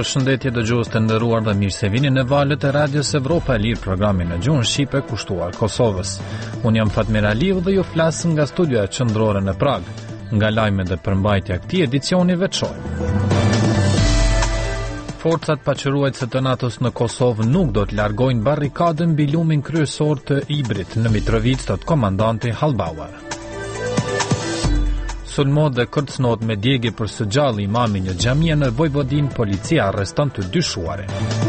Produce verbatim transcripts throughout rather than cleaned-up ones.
Përshëndetje dëgjues të nderuar dhe mirë se vini në valët e Radios Evropa e Lirë, programin në gjuhën shqipe kushtuar Kosovës. Unë jam Fatmir Aliu dhe ju flas nga studioja qendrore në Prag, nga lajmet dhe përmbajtja e këtij edicioni veçor. Forcat paçëruese të NATO-s në Kosovë nuk do të largojnë barrikadën mbi lumin kryesor të Ibrit në Mitrovic, thot komandanti Hallbauer. Sulmot dhe kërcënot me djegje për së gjalli imamin një xhamie në Vojvodin, policia arreston të dyshuarin.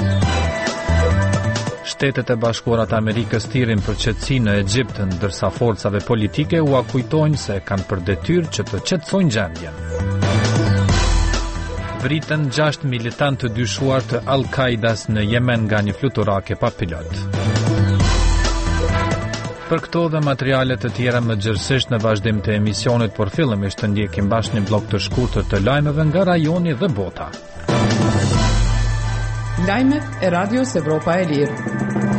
Shtetet e Bashkuara të Amerikës thirrin për qetësi në Egjipt, ndërsa forcave politike u akujtojnë se kanë për detyrë që të qetësojnë gjendjen. Vritën gjashtë militantë të dyshuar të Al-Qaidas në Yemen nga një fluturake pa pilot. Për këto dhe materialet të tjera më gjërësisht në vazhdim të emisionit, por fillimisht të ndjekim bashkë një blok të shkurtër të lajmeve nga rajoni dhe bota. Lajmet e Radios Evropa e Lirë.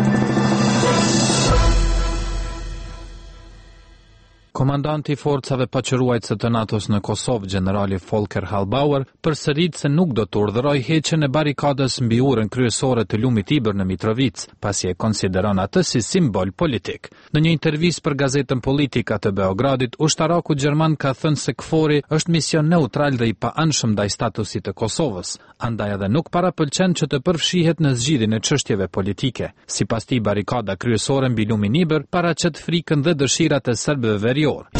Komandanti i forcave paçëruese të NATO-s në Kosovë, generali Volker Hallbauer, përsërit se nuk do të urdhërojë heqjen e barikadës mbi urën kryesore të lumit Ibër në Mitrovic, pasi e konsideron atë si simbol politik. Në një intervistë për gazetën Politika të Beogradit, ushtaraku gjerman ka thënë se K F O R-i është mision neutral dhe i paanshëm ndaj statusit të Kosovës, andaj edhe nuk parapëlqen që të përfshihet në zgjidhjen e çështjeve politike. Sipas tij, barikada kryesore mbi lumin Ibër paraqet frikën dhe dëshirat e serbëve verior.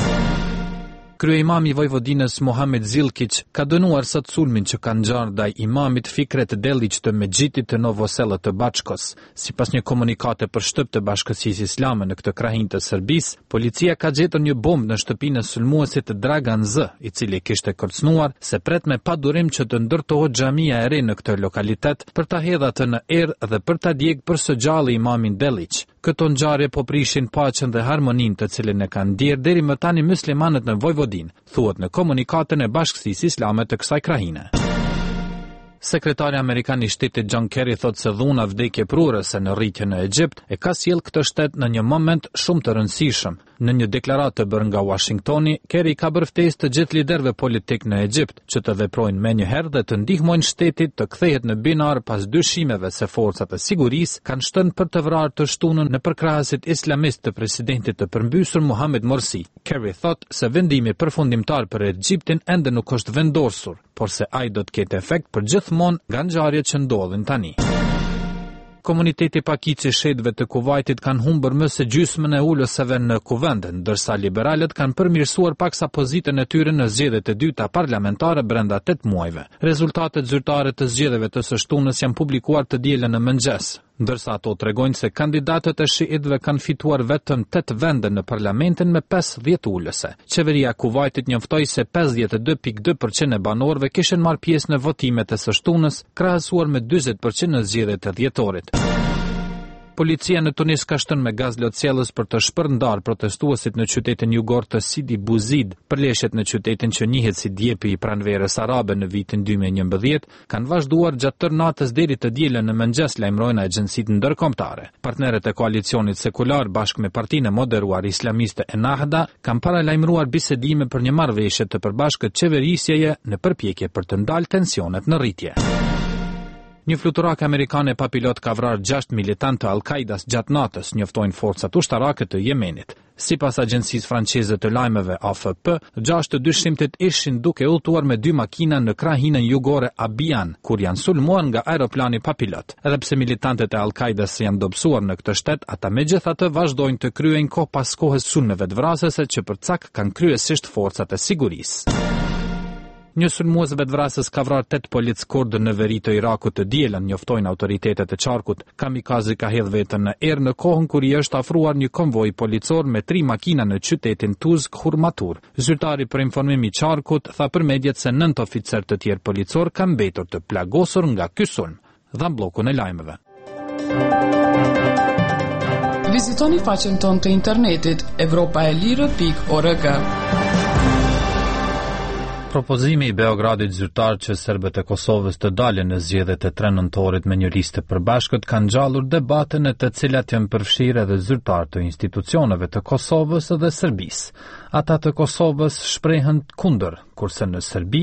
Kryeimami i Vojvodinës Muhamet Zilkić ka dënuar sot sulmin që kanë ngjarë ndaj imamit Fikret Delić të Mexhitit të Novoselët të Baçkos. Sipas një komunikate për shtëp të Bashkësisë Islame në këtë krahin të Serbisë, policia ka gjetur një bombë në shtëpinë e sulmuesit Dragan Z, i cili kishte kërcënuar se pret me padurim që të ndërtohet xhamia e re në këtë lokalitet për ta hedhur atë në erë dhe për ta djegë për së gjalli imamin Delić. Këto ngjarje po prishin paqen dhe harmoninë të cilën e kanë ndier deri më tani muslimanët në Vojvodinë, thuhet në komunikatën e Bashkësisë Islame të kësaj krahine. Sekretari Amerikan i Shtetit John Kerry thotë se dhuna vdekje prurëse në rritje në Egjipt e ka sjell këtë shtet në një moment shumë të rëndësishëm. Në një deklaratë të bërë nga Washingtoni, Kerry ka bërë ftesë të gjithë liderëve politik në Egjipt që të veprojnë menjëherë dhe të ndihmojnë shtetit të kthehet në binar pas dyshimeve se forcat e sigurisë kanë shtënë për të vrarë të shtunën në përkrahasit islamist të presidentit të përmbysur Mohamed Morsi. Kerry thotë se vendimi përfundimtar për Egjiptin ende nuk është vendosur, por se ai do të ketë efekt për gjithmonë nga ngjarjet që ndodhin tani. Komuniteti pakiq i shedëve të Kuvajtit kanë humbur më së gjysmën e ulëseve në kuvend, ndërsa liberalët kanë përmirësuar paksa pozitën e tyre në zgjedhjet e dyta parlamentare brenda tetë muajve. Rezultatet zyrtare të zgjedhjeve të së shtunës janë publikuar të dielën në mëngjes, ndërsa ato tregojnë se kandidatët e shiitëve kanë fituar vetëm tetë vende në parlamentin me pesëdhjetë ulëse. Qeveria e Kuvajtit njoftoi se pesëdhjetë e dy pikë dy përqind e banorëve kishin marrë pjesë në votimet e së shtunës, krahasuar me njëzet përqind në zgjedhjet e dhjetorit. Policia në Tunis ka shtënë me gaz lotësielës për të shpërndar protestuesit në qytetin jugor të Sidi Bouzid. Përleshjet në qytetin që njihet si djepi i pranverës arabe në vitin dy mijë e njëmbëdhjetë kanë vazhduar gjatë tërë natës deri të dielën në mëngjes, lajmërojnë agjencitë ndërkombëtare. Partnerët e koalicionit sekular bashkë me partinë e moderuar islamiste Ennahda kanë paralajmëruar bisedime për një marrëveshje të përbashkët qeverisjeje në përpjekje për të ndalë tensionet në rritje. Një fluturak amerikane pa pilot ka vrarë gjashtë militantë të Al-Qaidas gjatë natës, njoftojnë forcat ushtarake të Yemenit. Sipas agjencisë franceze të lajmeve A F P, gjashtë të dyshimtit ishin duke udhëtuar me dy makina në krahinën jugore Abian, kur janë sulmuar nga aeroplani pa pilot. Edhe pse militantët e Al-Qaidas janë dobësuar në këtë shtet, ata megjithatë vazhdojnë të kryejnë kohë pas kohës sulmeve të vrasëse që përcak kanë kryesisht forcat e sigurisë. Një sulmues vetvrasës ka vrarë tetë polic kurdë në veri të Irakut të dielën, njoftojnë autoritetet e qarkut. Kamikazi ka hedhë veten në erë në kohën kur i është afruar një konvoj policor me tri makina në qytetin Tuzk Hurmatur. Zyrtari për informim i qarkut tha për mediat se nëntë oficer të tjerë policor kanë mbetur të plagosur nga ky sulm. Dha bllokun e lajmeve. Vizitoni faqen tonë të internetit evropa e lirë pikë org. Propozimi i Beogradit zyrtar që serbët e Kosovës të dalin në zgjedhjet e tre nëntorit me një listë të përbashkët kanë ngjallur debate në të cilat janë përfshirë edhe zyrtar të institucioneve të Kosovës dhe Serbisë. Ata të Kosovës shprehen kundër, kurse në Serbi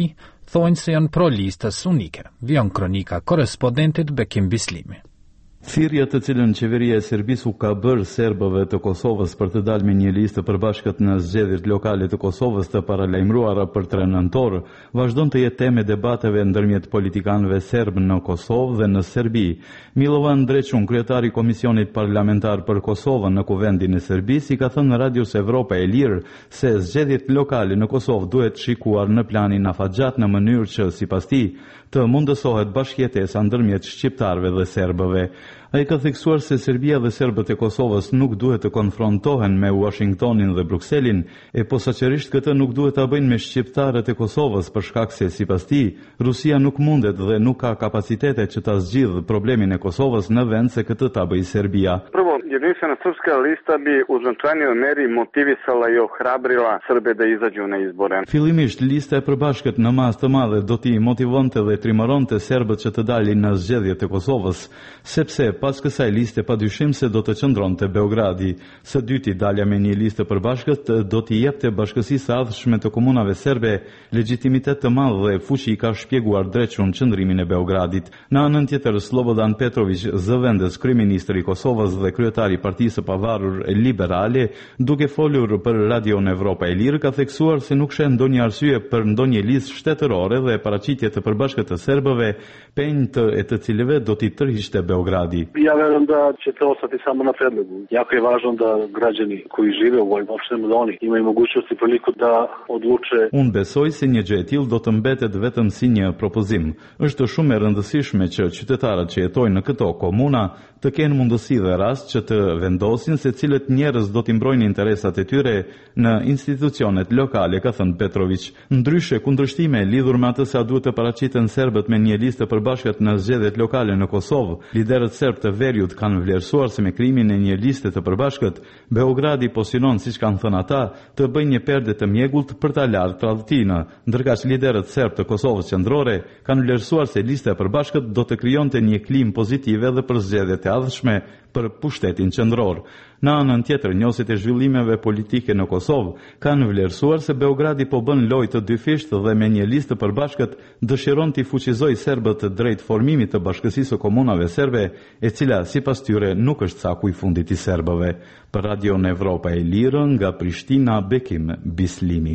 thonë se janë pro listës unike. Vion kronika korrespondentit Bekim Bislimi. Thirrja të cilën qeveria e Serbisë u ka bërë serbëve të Kosovës për të dalë me një listë të përbashkët në zgjedhjet lokale të Kosovës të paralajmëruara për tre nëntor, vazhdon të jetë temë debateve ndërmjet politikanëve serb në Kosovë dhe në Serbi. Milovan Dreçun, kryetari i Komisionit Parlamentar për Kosovën në Kuvendin e Serbisë, i ka thënë në Radios Evropa e Lirë se zgjedhjet lokale në Kosovë duhet shikuar në planin afatgjat në mënyrë që sipas tij të mundësohet bashkëjetesa ndërmjet shqiptarëve dhe serbëve. Ai ka theksuar se Serbia dhe serbët e Kosovës nuk duhet të konfrontohen me Washingtonin dhe Brukselin, e posaçërisht këtë nuk duhet ta bëjnë me shqiptarët e Kosovës për shkak se sipas tij Rusia nuk mundet dhe nuk ka kapacitete që ta zgjidhë problemin e Kosovës në vend se këtë ta bëjë Serbia. Jedinstvena srpska lista bi u značajnijoj meri motivisala i ohrabrila Srbe da izađu na izbore. Fillimisht lista e përbashkët në masë të madhe do t'i motivonte dhe trimëronte serbët që të dalin në zgjedhjet e Kosovës, sepse pas kësaj liste padyshim se do të qëndronte Beogradi. Së dyti, dalja me një listë përbashkët do t'i jepte Bashkësisë së Ardhshme të Komunave Serbe legjitimitet të madh dhe fuqi, ka shpjeguar Dreçun qëndrimin e Beogradit. Në anën tjetër, Slobodan Petrović, zëvendës kryeministri i Kosovës dhe kryetari i Partisë së Pavarur Liberale, duke folur për Radion Evropa e Lirë, ka theksuar se nuk sheh ndonjë arsye për ndonjë listë shtetërore dhe paraqitje të përbashkët të serbëve, penjtë e të cilëve do t'i tërhiqte Beogradi. Ja verujem da će to ostati samo na predlogu. Jako je važno da građani koji žive u ovoj opštini zoni imaju mogućnost i priliku da odluče. Unë besoj se një gjë e tillë do të mbetet vetëm si një propozim. Është shumë e rëndësishme që qytetarët që jetojnë në këto komuna të kenë mundësi dhe rast që të vendosin se cilët njerëz do t'i mbrojnë interesat e tyre në institucionet lokale, ka thënë Petrović. Ndryshe, kundërshtime lidhur me atë sa duhet të paraqiten serbët me një listë përbashkët në zgjedhjet lokale në Kosovë, liderët serb të Veriut kanë vlerësuar se me krimin e një liste të përbashkët, Beogradi po synon, siç kanë thënë ata, të bëjë një perde të mjegullt për ta larë tradhtinë, ndërkaq liderët serb të Kosovës qendrore kanë vlerësuar se lista e përbashkët do të krijonte një klim pozitive edhe për zgjedhjet e ardhshme për pushtetin qendror. Në anën tjetër, njohësit e zhvillimeve politike në Kosovë kanë vlerësuar se Beogradi po bën lojë të dyfisht dhe me një listë përbashkët dëshiron t'i fuqizojë serbët drejt formimit të Bashkësisë së Komunave Serbe, e cila sipas tyre nuk është saku i fundit i serbëve. Për Radion Evropa e Lirë, nga Prishtina, Bekim Bislimi.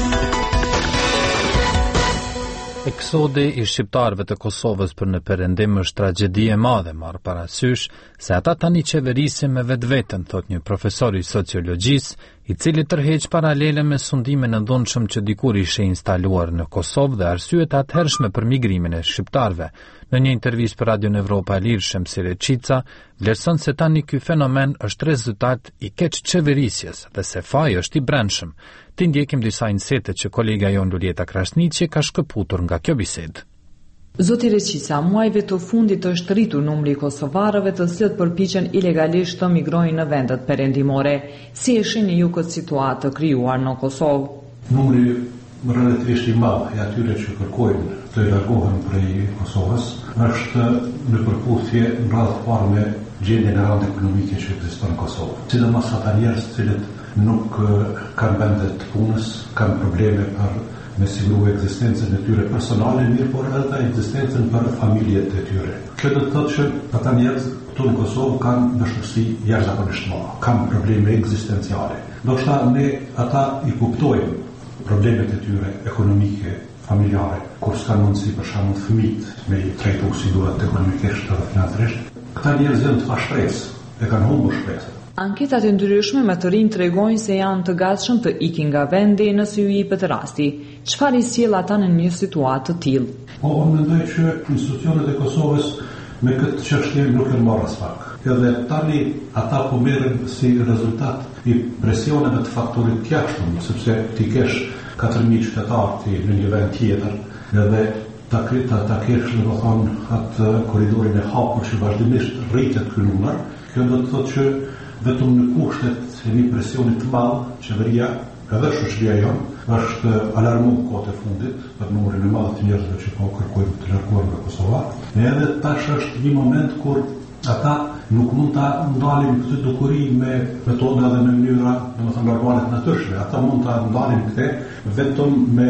Eksodi i shqiptarëve të Kosovës për në perëndim është tragjedi e madhe, marrë parasysh se ata tani qeverisin me vetveten, thot një profesor i sociologjisë, i cili tërheq paralele me sundimin e dhunshëm që dikur ishe instaluar në Kosovë dhe arsyet e atëhershme për migrimin e shqiptarëve. Në një intervistë për Radion Evropa e Lirë, Shemsir Eqica vlerëson se tani ky fenomen është rezultat i keq qeverisjes dhe se faji është i brendshëm. Ti ndjekim disa insete që kolega jon Luljeta Krasniqi ka shkëputur nga kjo bisedë. Zoti Reqica, muajve të fundit është rritur numri i kosovarëve të cilët përpiqen ilegalisht të migrojnë në vendet perëndimore. Si e shihni ju këtë situatë të krijuar në Kosovë? Numri relativisht i madh i atyre që kërkojnë të largohen prej Kosovës është në përputhje në radhë të parë me gjendjen e rëndë ekonomike që ekziston në Kosovë. Sidomos ata njerëz të cilët nuk kanë vende të punës, kanë probleme për me siguru ekzistencën e tyre personale, mirë por edhe ekzistencën për familjet e tyre. Kjo do të thotë që ata njerëz këtu në Kosovë kanë dëshmësi jashtëzakonisht të mëdha, kanë probleme ekzistenciale. Ndoshta ne ata i kuptojmë problemet e tyre ekonomike, familjare, kur s'ka mundësi për shembull fëmijët me i trajtu si duhet ekonomikisht dhe financiarisht. Këta njerëz janë të pa shpresë, e kanë humbur shpresën. Anketat e ndryshme me të rinj tregojnë se janë të gatshëm të ikin nga vendi nëse ju jepet rasti. Çfarë i sjell ata në një situatë të tillë? Po, unë mendoj që institucionet e Kosovës me këtë çështje nuk e marrin as pak. Edhe tani ata po merren si rezultat i presioneve të faktorit të jashtëm, sepse ti kesh katër mijë qytetarë në një vend tjetër, edhe ta krita ta kesh domethënë atë korridorin e hapur që vazhdimisht rritet ky numër. Kjo do të thotë që vetëm në kushtet e një presionit të madh, qeveria edhe shoqëria jonë është alarmuar kohët e fundit për numrin e madh të njerëzve që po kërkojnë të largohen nga Kosova. Edhe tash është një moment kur ata nuk mund ta ndalin këtë dukuri me metoda dhe me mënyra, domethënë normale të natyrshme. Ata mund ta ndalin këtë vetëm me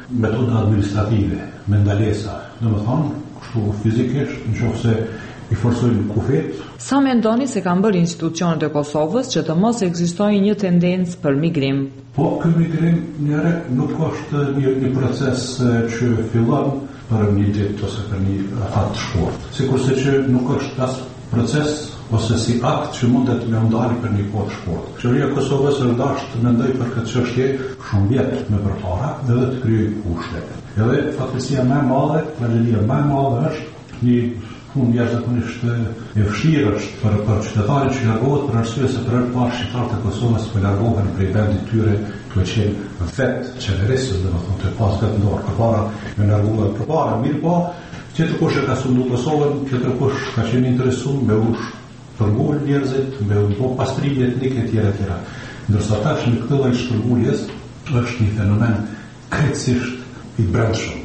metoda administrative, me ndalesa. Domethënë, kështu fizikisht, nëse i forsojnë kufet. Sa mendoni se kanë bërë institucionet e Kosovës që të mos ekzistojë një tendencë për migrim? Po, ky migrim njëre nuk është një, një proces që fillon për një ditë ose për një fat të shkurt. Sikurse që nuk është as proces ose si akt që mundet me ndali për një kohë të shkurt. Qeveria e Kosovës është dashur të mendojë për këtë çështje shumë vjet më përpara dhe të krijojë kushte. Edhe fatkeqësia më e madhe, tragjedia më e madhe është një punë jashtëzakonisht e vështirë është për, për qytetarin që largohet për arsye se për herë të parë shqiptarët e Kosovës po largohen prej vendit tyre të qenë vetë qeverisë, domethënë të pas vetë ndorë përpara me larguar përpara, mirë po, tjetër kush e ka sundu Kosovën, tjetër kush ka qenë interesuar me ush përgull njerëzit, me u bë pastrimi etnik e tjera tjera. Ndërsa tash në këtë lloj shpërnguljes është një fenomen krejtësisht i brendshëm.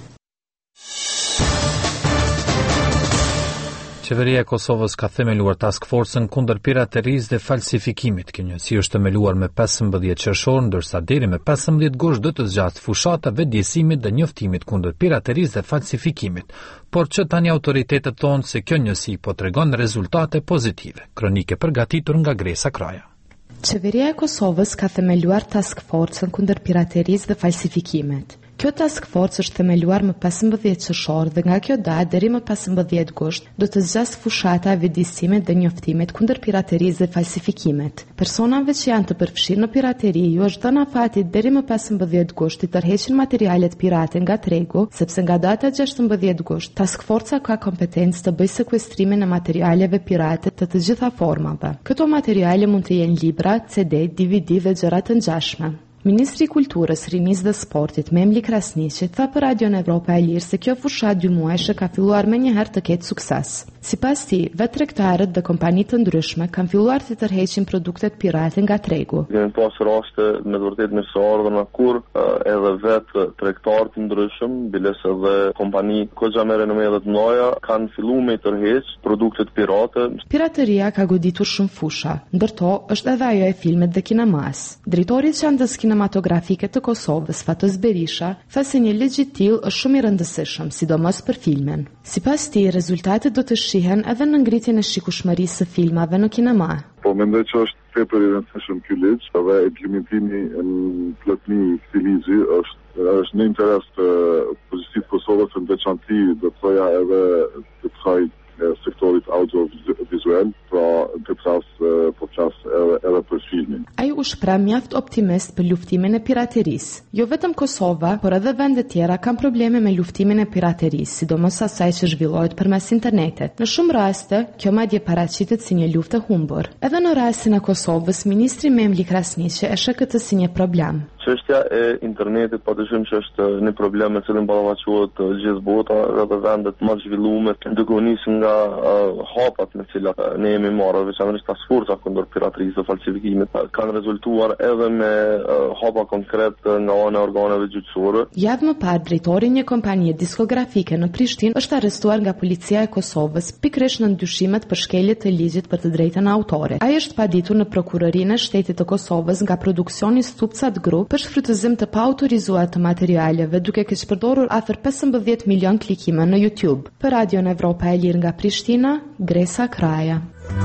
Qeveria e Kosovës ka themeluar task force-ën kundër piraterisë dhe falsifikimit. Kjo njësi është themeluar me pesëmbëdhjetë qershor, ndërsa deri me pesëmbëdhjetë gusht do të zgjatet fushata vetëdijësimit dhe njoftimit kundër piraterisë dhe falsifikimit, por që tani autoritetet thonë se kjo njësi po tregon rezultate pozitive. Kronike përgatitur nga Gresa Kraja. Qeveria e Kosovës ka themeluar task force-ën kundër piraterisë dhe falsifikimit. Kjo task force është themeluar më pesëmbëdhjetë qershor dhe nga kjo datë deri më pesëmbëdhjetë gusht do të zgjasë fushata e vetëdijësimit dhe njoftimit kundër piraterisë dhe falsifikimit. Personave që janë të përfshirë në pirateri ju është dhënë afati deri më pesëmbëdhjetë gusht të tërheqin materialet pirate nga tregu, sepse nga data gjashtëmbëdhjetë gusht task forca ka kompetencë të bëjë sekwestrimin e materialeve pirate të të gjitha formave. Këto materiale mund të jenë libra, C D, D V D dhe gjëra të ngjashme. Ministri i Kulturës, Rinisë dhe Sportit, Memli Krasniqi, tha për Radion Evropa e Lirë se kjo fushat dy muajshe ka filluar me njëherë të ketë sukses. Sipas tij, vetë tregtarët dhe kompani të ndryshme kanë filluar të tërheqin produktet pirate nga tregu. Kemi pas raste me të vërtetë me së ardhmë kur edhe vetë tregtarë të ndryshëm, biles edhe kompani goxha më renomë dhe të mëdha kanë filluar me tërheq produktet pirate. Pirateria ka goditur shumë fusha, ndërto është edhe ajo e filmet dhe kinemas. Drejtori i qendrës kinematografike të Kosovës, Fatës Berisha, tha se një ligj i tillë është shumë i rëndësishëm, sidomos për filmin. Sipas tij, rezultatet do të shihen edhe në ngritjen e shikueshmërisë së filmave në kinema. Po mendoj që është tepër i rëndësishëm ky ligj, edhe implementimi në plotësi i këtij ligji është është në interes të pozitiv Kosovës, në veçanti do të thoja edhe të kësaj sektorit audiovizual, pra në këtë rast po flas edhe, edhe për filmin. Ai u shpreh mjaft optimist për luftimin e piraterisë. Jo vetëm Kosova, por edhe vende tjera kanë probleme me luftimin e piraterisë, sidomos asaj që zhvillohet përmes internetit. Në shumë raste, kjo madje paraqitet si një luftë e humbur. Edhe në rastin e Kosovës, ministri Memli Krasniqi e sheh këtë si një problem. Çështja e internetit padyshim që është një problem me cilin ballafaqohet gjithë bota dhe vendet më të zhvilluara, duke u nisur nga uh, hapat me cilat uh, ne jemi marrë, veçanërisht task forca kundër piraterisë dhe falsifikimit, uh, kanë rezultuar edhe me uh, hapa konkret uh, nga ana e organeve gjyqësore. Javë më parë, drejtori i një kompanie diskografike në Prishtinë është arrestuar nga policia e Kosovës pikërisht në ndyshimet për shkelje të ligjit për të drejtën e autorit. Ai është paditur në prokurorinë e shtetit të Kosovës nga produksioni Stupcat Group për shfrytëzim të paautorizuar të materialeve, duke keq përdorur afër pesëmbëdhjetë milion klikime në YouTube. Për Radion Evropa e Lirë nga Prishtina, Gresa Kraja.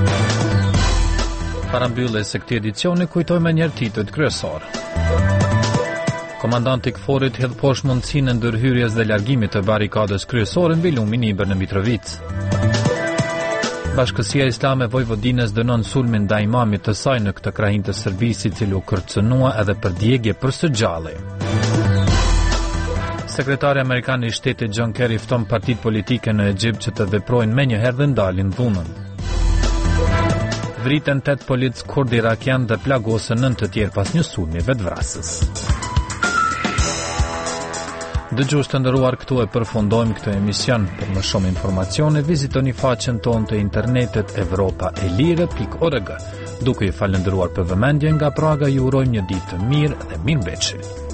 Para mbylljes së këtij edicioni kujtojmë njëherë titujt kryesor. Komandanti i Kforit hedh poshtë mundësinë e ndërhyrjes dhe largimit të barikadës kryesore mbi lumin Ibër në Mitrovic. Bashkësia Islame Vojvodinës dënon sulmin ndaj imamit të saj në këtë krahinë të Serbisë, i cili u kërcënua edhe për djegje për së gjalli. Sekretari amerikan i shtetit John Kerry fton partitë politike në Egjipt që të veprojnë menjëherë dhe ndalin dhunën. Vriten tetë polic kurd irakian dhe plagosën nëntë të tjerë pas një sulmi vetvrasës. Dëgjues të nderuar, këtu e përfundojmë këtë emision. Për më shumë informacione vizitoni faqen tonë të internetit evropa e lirë pikë org. Duke ju falendëruar për vëmendjen nga Praga, ju urojmë një ditë të mirë dhe mirëmbëjtje.